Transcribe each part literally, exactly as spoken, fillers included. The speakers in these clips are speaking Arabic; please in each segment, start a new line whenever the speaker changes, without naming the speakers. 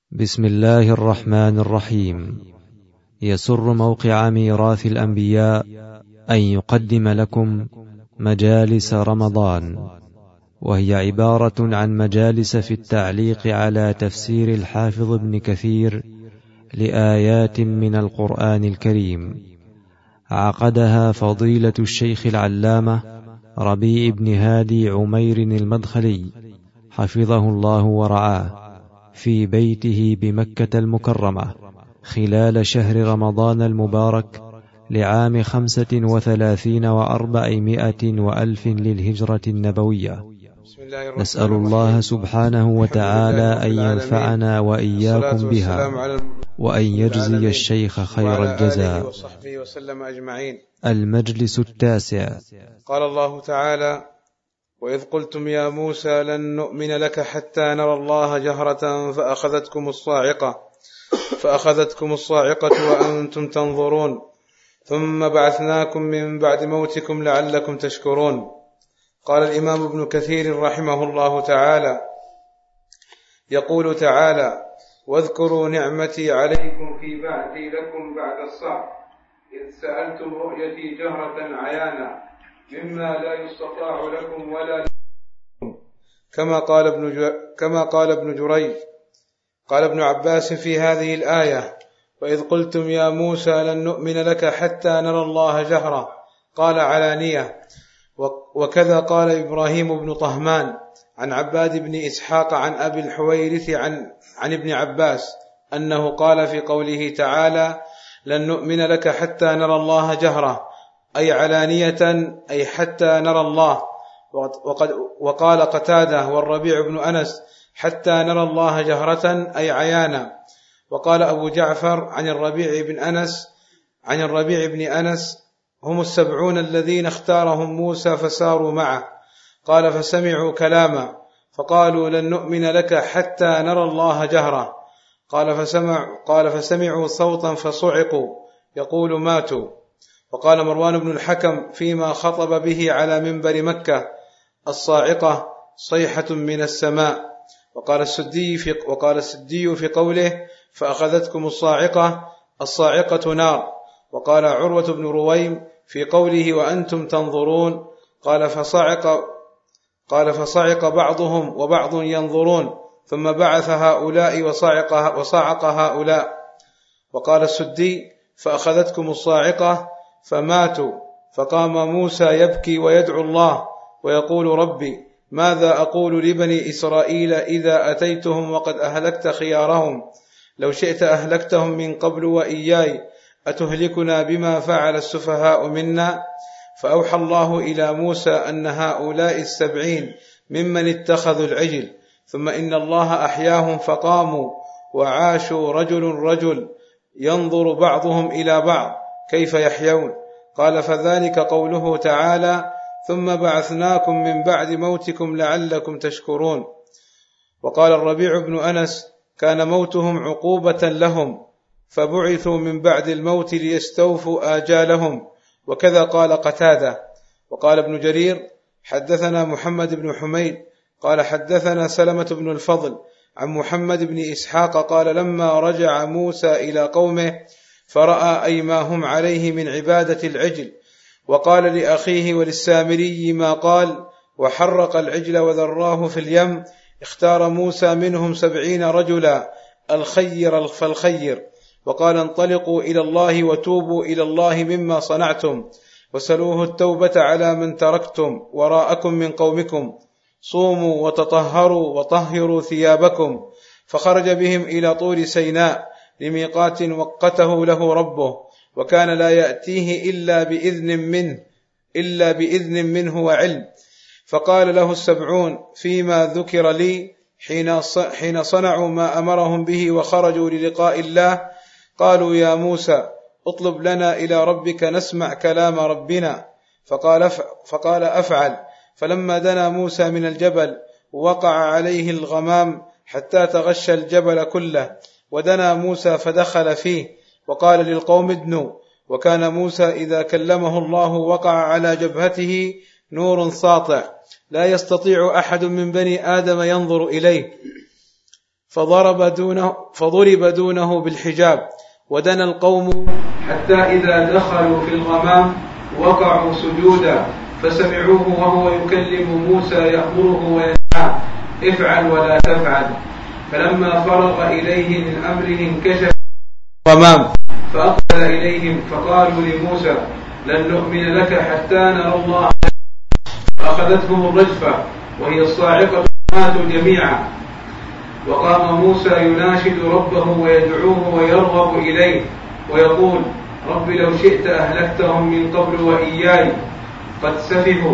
بسم الله الرحمن الرحيم. يسر موقع ميراث الأنبياء أن يقدم لكم مجالس رمضان، وهي عبارة عن مجالس في التعليق على تفسير الحافظ ابن كثير لآيات من القرآن الكريم، عقدها فضيلة الشيخ العلامة ربيع بن هادي عمير المدخلي حفظه الله ورعاه في بيته بمكة المكرمة خلال شهر رمضان المبارك لعام خمسة وثلاثين وأربعمائة وألف للهجرة النبوية. نسأل الله سبحانه وتعالى أن ينفعنا وإياكم بها، وأن يجزي الشيخ خير الجزاء. المجلس التاسع.
قال الله تعالى: وإذ قلتم يا موسى لن نؤمن لك حتى نرى الله جهرة فأخذتكم الصاعقة فأخذتكم الصاعقة وأنتم تنظرون ثم بعثناكم من بعد موتكم لعلكم تشكرون. قال الإمام ابن كثير رحمه الله تعالى: يقول تعالى: واذكروا نعمتي عليكم في بعثي لكم بعد الصعب إذ سألتم رؤيتي جهرة عيانا مما لا يستطاع لكم ولا لكم، كما قال ابن ج... كما قال ابن جريج. قال ابن عباس في هذه الآية: وإذ قلتم يا موسى لن نؤمن لك حتى نرى الله جهرة، قال علانية. وكذا قال إبراهيم بن طهمان عن عباد بن إسحاق عن أبي الحويرث عن, عن ابن عباس أنه قال في قوله تعالى: لن نؤمن لك حتى نرى الله جهرة، أي علانية، أي حتى نرى الله. وقد وقال قتادة والربيع بن أنس: حتى نرى الله جهرة أي عيانا. وقال أبو جعفر عن الربيع بن أنس عن الربيع بن أنس: هم السبعون الذين اختارهم موسى فساروا معه. قال: فسمعوا كلاما فقالوا لن نؤمن لك حتى نرى الله جهرة. قال فسمع قال فسمعوا صوتا فصعقوا يقول ماتوا. وقال مروان بن الحكم فيما خطب به على منبر مكة: الصاعقة صيحة من السماء. وقال السدي في وقال السدي في قوله: فأخذتكم الصاعقة، الصاعقة نار. وقال عروة بن رويم في قوله: وأنتم تنظرون، قال فصعق قال فصعق بعضهم وبعض ينظرون، ثم بعث هؤلاء وصعق وصعق هؤلاء. وقال السدي: فأخذتكم الصاعقة فماتوا، فقام موسى يبكي ويدعو الله ويقول: ربي ماذا أقول لبني إسرائيل إذا أتيتهم وقد أهلكت خيارهم؟ لو شئت أهلكتهم من قبل وإياي، أتهلكنا بما فعل السفهاء منا؟ فأوحى الله إلى موسى أن هؤلاء السبعين ممن اتخذوا العجل، ثم إن الله أحياهم فقاموا وعاشوا رجل رجل ينظر بعضهم إلى بعض كيف يحيون. قال: فذلك قوله تعالى: ثم بعثناكم من بعد موتكم لعلكم تشكرون. وقال الربيع بن أنس: كان موتهم عقوبة لهم فبعثوا من بعد الموت ليستوفوا آجالهم. وكذا قال قتادة. وقال ابن جرير: حدثنا محمد بن حميد قال حدثنا سلمة بن الفضل عن محمد بن إسحاق قال: لما رجع موسى إلى قومه فرأى أي ما هم عليه من عبادة العجل، وقال لأخيه وللسامري ما قال، وحرق العجل وذراه في اليم. اختار موسى منهم سبعين رجلا الخير فالخير، وقال: انطلقوا إلى الله وتوبوا إلى الله مما صنعتم، وسلوه التوبة على من تركتم وراءكم من قومكم، صوموا وتطهروا وطهروا ثيابكم. فخرج بهم إلى طور سيناء لميقات وقته له ربه، وكان لا يأتيه إلا بإذن منه إلا بإذن منه وعلم. فقال له السبعون فيما ذكر لي حين صنعوا ما أمرهم به وخرجوا للقاء الله: قالوا يا موسى اطلب لنا إلى ربك نسمع كلام ربنا. فقال فقال أفعل. فلما دنا موسى من الجبل وقع عليه الغمام حتى تغشى الجبل كله، ودنا موسى فدخل فيه وقال للقوم: ادنوا. وكان موسى إذا كلمه الله وقع على جبهته نور ساطع لا يستطيع أحد من بني آدم ينظر إليه، فضرب دونه, فضرب دونه بالحجاب، ودنا القوم حتى إذا دخلوا في الغمام وقعوا سجودا، فسمعوه وهو يكلم موسى يأمره وينهاه: افعل ولا تفعل. فلما فرغ إليه من أمره انكشف الغمام فأقبل إليهم، فقالوا لموسى: لن نؤمن لك حتى نرى الله. فأخذتهم الرجفة وهي الصاعقة ماتوا جميعا. وقام موسى يناشد ربه ويدعوه ويرغب إليه ويقول: رب لو شئت أهلكتهم من قبل وإياي، قد سفهوا،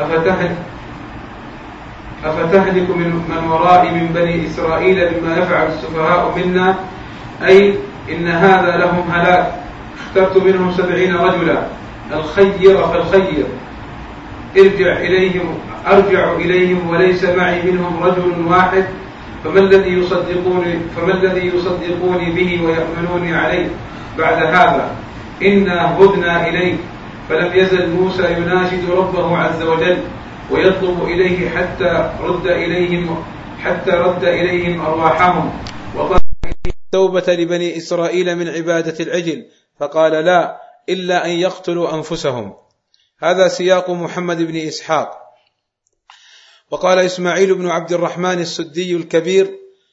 أفتهلك من ورائي من بني إسرائيل بما يفعل السفهاء منا؟ أي إن هذا لهم هلاك. اخترت منهم سبعين رجلا، الخير فالخير، ارجع إليهم أرجع إليهم وليس معي منهم رجل واحد، فما الذي يصدقوني فما الذي يصدقوني به ويأمنوني عليه بعد هذا؟ إنا هدنا إليك. فلم يزل موسى يناشد ربه عز وجل ويطلب إليه حتى رد إليهم حتى رد إليهم أرواحهم، وقال التوبة لبني إسرائيل من عبادة العجل، فقال: لا، إلا أن يقتلوا أنفسهم. هذا سياق محمد بن إسحاق. وقال إسماعيل بن عبد الرحمن السدي الكبير: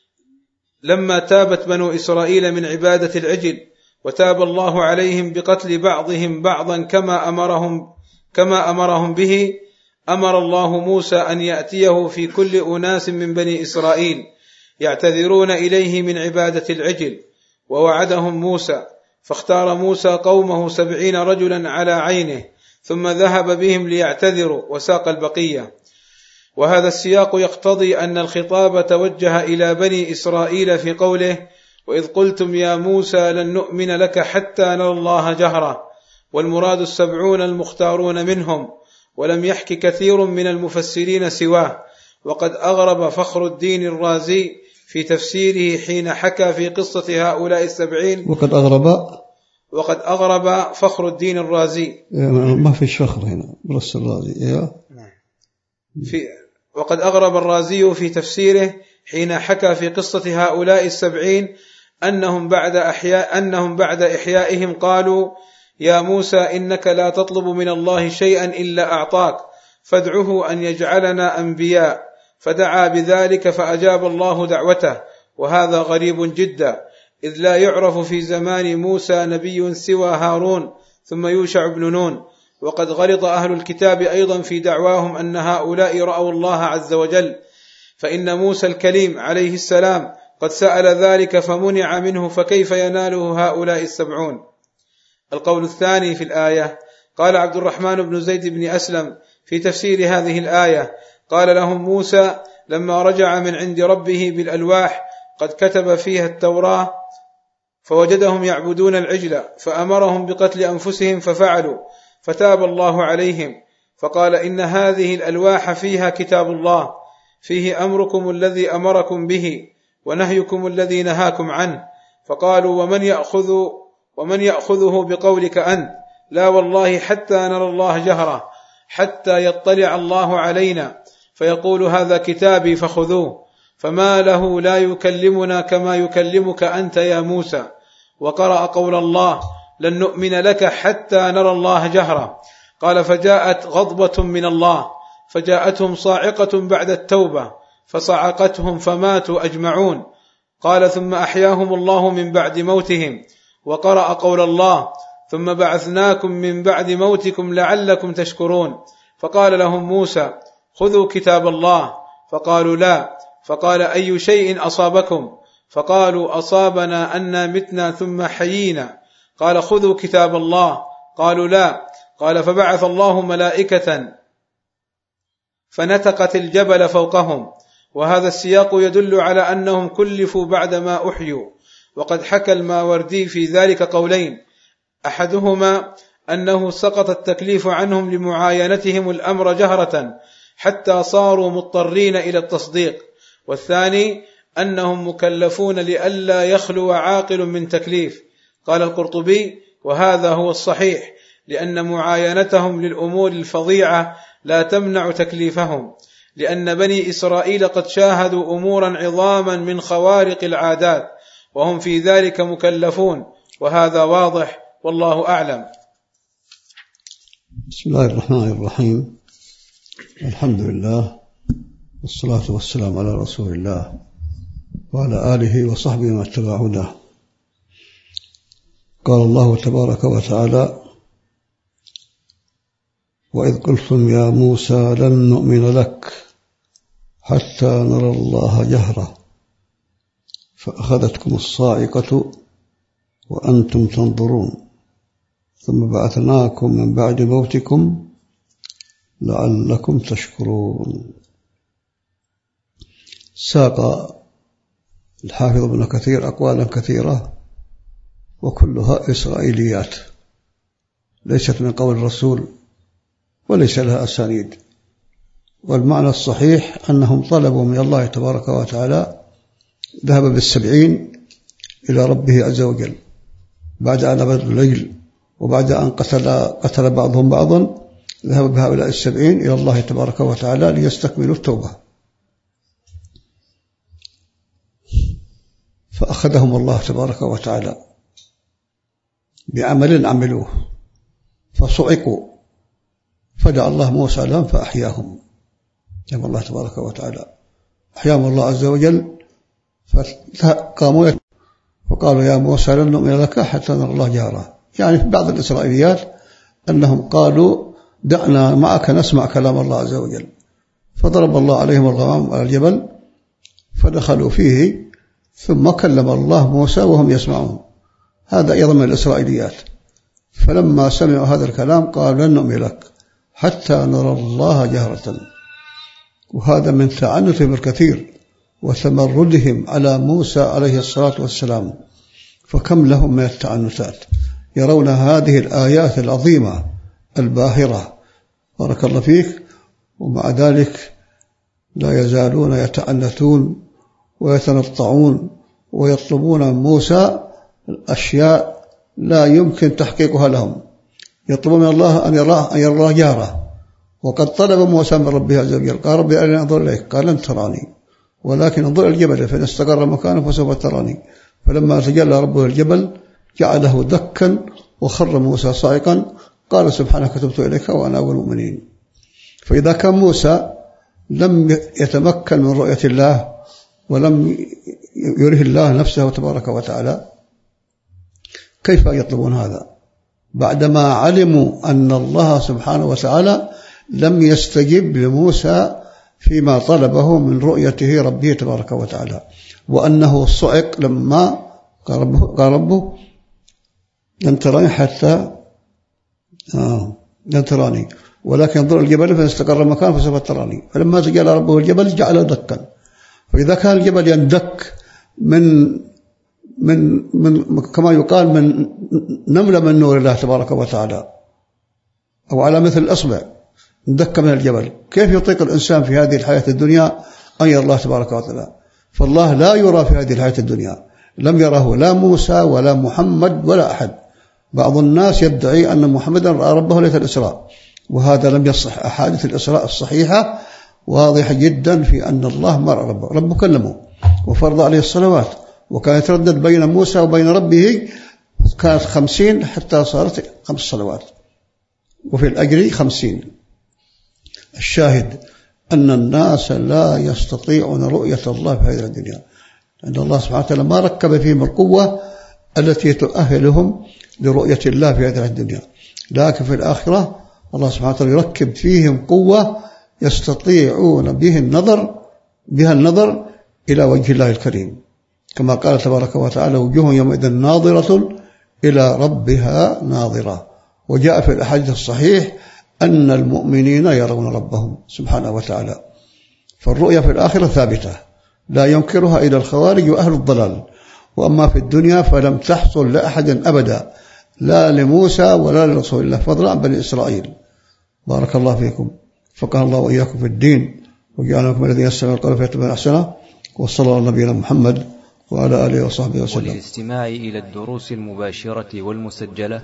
لما تابت بنو إسرائيل من عبادة العجل وتاب الله عليهم بقتل بعضهم بعضا كما أمرهم كما أمرهم به، أمر الله موسى أن يأتيه في كل أناس من بني إسرائيل يعتذرون إليه من عبادة العجل، ووعدهم موسى، فاختار موسى قومه سبعين رجلا على عينه، ثم ذهب بهم ليعتذروا وساق البقية. وهذا السياق يقتضي أن الخطاب توجه إلى بني إسرائيل في قوله: وإذ قلتم يا موسى لن نؤمن لك حتى نرى الله جهرة، والمراد السبعون المختارون منهم، ولم يحك كثير من المفسرين سواه. وقد أغرب فخر الدين الرازي في تفسيره حين حكى في قصة هؤلاء السبعين
وقد أغرب
وقد أغرب فخر الدين الرازي
ما فيش فخر هنا بلس الرازي
في وقد أغرب الرازي في تفسيره حين حكى في قصة هؤلاء السبعين أنهم بعد أحياء أنهم بعد إحيائهم قالوا: يا موسى إنك لا تطلب من الله شيئا إلا أعطاك، فادعه أن يجعلنا أنبياء، فدعا بذلك فأجاب الله دعوته. وهذا غريب جدا، إذ لا يعرف في زمان موسى نبي سوى هارون ثم يوشع بن نون. وقد غلط أهل الكتاب أيضا في دعواهم أن هؤلاء رأوا الله عز وجل، فإن موسى الكليم عليه السلام قد سأل ذلك فمنع منه، فكيف يناله هؤلاء السبعون؟ القول الثاني في الآية: قال عبد الرحمن بن زيد بن أسلم في تفسير هذه الآية: قال لهم موسى لما رجع من عند ربه بالألواح قد كتب فيها التوراة، فوجدهم يعبدون العجل، فأمرهم بقتل أنفسهم ففعلوا، فتاب الله عليهم، فقال: إن هذه الألواح فيها كتاب الله، فيه أمركم الذي أمركم به ونهيكم الذي نهاكم عنه. فقالوا: ومن يأخذ ومن يأخذه بقولك أنت؟ لا والله حتى نرى الله جهرة، حتى يطلع الله علينا فيقول هذا كتابي فخذوه. فما له لا يكلمنا كما يكلمك أنت يا موسى. وقرأ قول الله: لن نؤمن لك حتى نرى الله جهرة. قال: فجاءت غضبة من الله، فجاءتهم صاعقة بعد التوبة فصعقتهم فماتوا أجمعون. قال: ثم أحياهم الله من بعد موتهم. وقرأ قول الله: ثم بعثناكم من بعد موتكم لعلكم تشكرون. فقال لهم موسى: خذوا كتاب الله. فقالوا: لا. فقال: أي شيء أصابكم؟ فقالوا: أصابنا أن متنا ثم حيينا. قال: خذوا كتاب الله. قالوا: لا. قال: فبعث الله ملائكة فنتقت الجبل فوقهم. وهذا السياق يدل على أنهم كلفوا بعدما أحيوا. وقد حكى الماوردي في ذلك قولين: أحدهما أنه سقط التكليف عنهم لمعاينتهم الأمر جهرة حتى صاروا مضطرين إلى التصديق، والثاني أنهم مكلفون لئلا يخلو عاقل من تكليف. قال القرطبي: وهذا هو الصحيح، لأن معاينتهم للأمور الفظيعة لا تمنع تكليفهم، لأن بني إسرائيل قد شاهدوا أمورا عظاما من خوارق العادات وهم في ذلك مكلفون، وهذا واضح والله أعلم.
بسم الله الرحمن الرحيم. الحمد لله والصلاة والسلام على رسول الله وعلى آله وصحبه ومن اتبع هداه. قال الله تبارك وتعالى: وإذ قلتم يا موسى لن نؤمن لك حتى نرى الله جهرة فأخذتكم الصاعقة وأنتم تنظرون ثم بعثناكم من بعد موتكم لعلكم تشكرون. ساق الحافظ ابن كثير أقوالا كثيرة وكلها إسرائيليات ليست من قول الرسول وليس لها أسانيد، والمعنى الصحيح أنهم طلبوا من الله تبارك وتعالى ذهب بالسبعين إلى ربه عز وجل بعد أن أبد الليل وبعد أن قتل, قتل بعضهم بعضا، ذهب بهؤلاء السبعين إلى الله تبارك وتعالى ليستكملوا التوبة، فأخذهم الله تبارك وتعالى بعمل عملوه فصعقوا، فدعا الله موسى لهم فأحياهم. كما الله تبارك وتعالى أحياهم الله عز وجل فقاموا فقالوا يا موسى لن نؤمن لك حتى نرى الله جهرة. يعني في بعض الإسرائيليات أنهم قالوا دعنا معك نسمع كلام الله عز وجل، فضرب الله عليهم الغمام على الجبل فدخلوا فيه ثم كلم الله موسى وهم يسمعون. هذا أيضا من الإسرائيليات. فلما سمعوا هذا الكلام قالوا لن نؤمن لك حتى نرى الله جهرة. وهذا من تعنتهم الكثير وتمردهم على موسى عليه الصلاة والسلام، فكم لهم من التعنتات، يرون هذه الآيات العظيمة الباهرة بارك الله فيك، ومع ذلك لا يزالون يتعنتون ويتنطعون ويطلبون من موسى الأشياء لا يمكن تحقيقها لهم. يطلبون من الله أن يراه أن يرى الله جهرة، وقد طلب موسى من ربه عز وجل قال ربي أرني أنظر إليك قال لن تراني ولكن انظر الجبل فإن استقر مكانه فسوف تراني. فلما تجلى ربه الجبل جعله دكا وخر موسى صاعقا قال سبحانك تبت إليك وأنا أول المؤمنين. فإذا كان موسى لم يتمكن من رؤية الله ولم يره الله نفسه تبارك وتعالى، كيف يطلبون هذا بعدما علموا أن الله سبحانه وتعالى لم يستجب لموسى فيما طلبه من رؤيته ربه تبارك وتعالى، وأنه صعق لما قال ربه, قال ربه لن تراني حتى آه لن تراني ولكن انظر الجبل فإن استقر مكانه فسوف تراني. فلما تجلى ربه الجبل جعله دكا. فإذا كان الجبل يندك من من من كما يقال من نملة من نور الله تبارك وتعالى أو على مثل الأصبع اندك من الجبل، كيف يطيق الإنسان في هذه الحياة الدنيا أن يرى الله تبارك وتعالى؟ فالله لا يرى في هذه الحياة الدنيا، لم يره لا موسى ولا محمد ولا أحد. بعض الناس يدعي أن محمدا رأى ربه ليلة الإسراء، وهذا لم يصح. أحاديث الإسراء الصحيحة واضحة جدا في أن الله ما رأى ربه. ربه كلمه وفرض عليه الصلوات، وكان يتردد بين موسى وبين ربه، كانت خمسين حتى صارت خمس صلوات، وفي الأجر خمسين. الشاهد أن الناس لا يستطيعون رؤية الله في هذه الدنيا، أن الله سبحانه وتعالى ما ركب فيهم القوة التي تؤهلهم لرؤية الله في هذه الدنيا، لكن في الآخرة الله سبحانه وتعالى يركب فيهم قوة يستطيعون به النظر بها النظر إلى وجه الله الكريم، كما قال تبارك وتعالى وجوه يومئذ ناظرة إلى ربها ناظرة. وجاء في الأحاديث الصحيح أن المؤمنين يرون ربهم سبحانه وتعالى. فالرؤية في الآخرة ثابتة لا ينكرها إلى الخوارج وأهل الضلال. وأما في الدنيا فلم تحصل لأحد أبدا، لا لموسى ولا لرسول الله، فضلا عن بني إسرائيل. بارك الله فيكم، فقه الله وإياكم في الدين، وجعلنا لكم الذين يستمعون القول فيتبعون أحسنه، وصلى الله على نبينا محمد وعلى آله وصحبه وسلم.
وللاستماع إلى الدروس المباشرة والمسجلة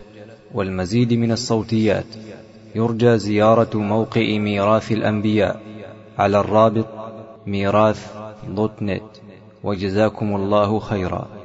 والمزيد من الصوتيات يرجى زيارة موقع ميراث الأنبياء على الرابط ميراث دوت نت. وجزاكم الله خيرا.